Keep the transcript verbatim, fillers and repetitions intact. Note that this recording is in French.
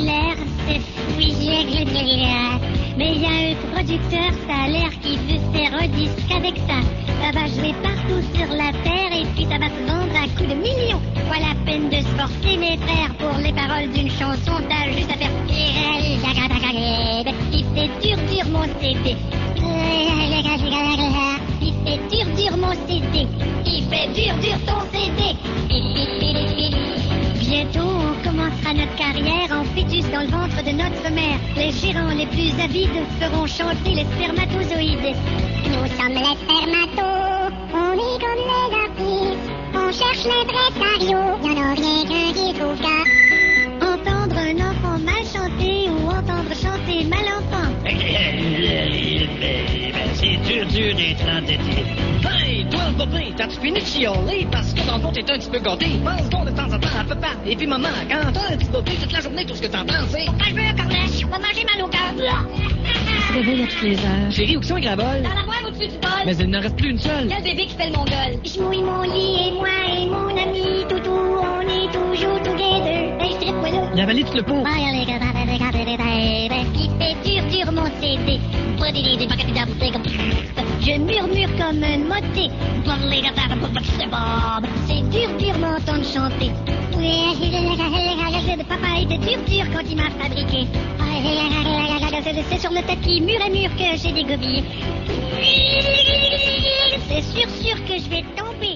populaire, c'est fouillé. Mais il y a un producteur, ça a l'air qu'il veut faire un disque avec ça. Ça va jouer partout sur la terre et puis ça va se vendre à coups de millions. Pas la peine de se forcer, mes frères, pour les paroles d'une chanson, t'as juste à faire. Il fait dur, dur mon C D. Il fait dur, dur mon C D. Il fait dur, dur ton C D. Bientôt, on commencera notre carrière en fœtus dans le ventre de notre mère. Les gérants les plus avides feront chanter les spermatozoïdes. Nous sommes les spermatos, on est comme les artistes. On cherche l'impresario, y'en a rien qu'un qui trouve qu'à entendre un enfant mal chanter ou entendre chanter mal enfant. C'est dur, dur d'être entêté. Hey, toi, le copain, t'as-tu fini de chialer parce que dans le fond t'es un petit peu gâté? Pense donc de temps en temps à papa. Et puis maman, quand t'as un petit bébé toute la journée, tout ce que t'entends, c'est quand je veux un cornet, on va manger mal au cœur. Il se réveille à toutes les heures. Chérie, où sont les graboles? Dans l'armoire au-dessus du bol. Mais il n'en reste plus une seule. Quel bébé qui fait le mongol? Je mouille mon lit et moi et mon ami Toutou, on est toujours together. Et je tripe moi là. Il a avalé tout le pot. Il fait dur, dur mon C D. Je murmure comme un moté. C'est dur, dur m'entendre chanter. Papa était dur, dur quand il m'a fabriqué. C'est sur le tapis mur à mur que j'ai dégobillé. C'est sûr, sûr que je vais tomber.